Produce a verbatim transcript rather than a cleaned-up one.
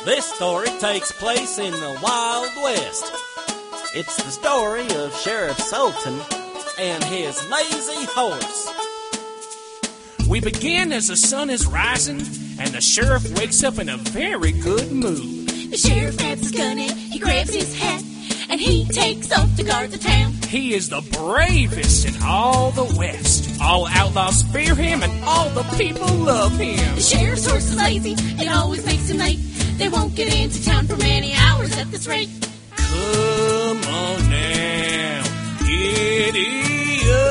This story takes place in the Wild West. It's the story of Sheriff Sultan and his lazy horse. We begin as the sun is rising, and the sheriff wakes up in a very good mood. The sheriff grabs his gun and he grabs his hat, and he takes off to guard the town. He is the bravest in all the West. All outlaws fear him, and all the people love him. The sheriff's horse is lazy, it always makes him late. They won't get into town for many hours at this rate. Come on now, giddy up.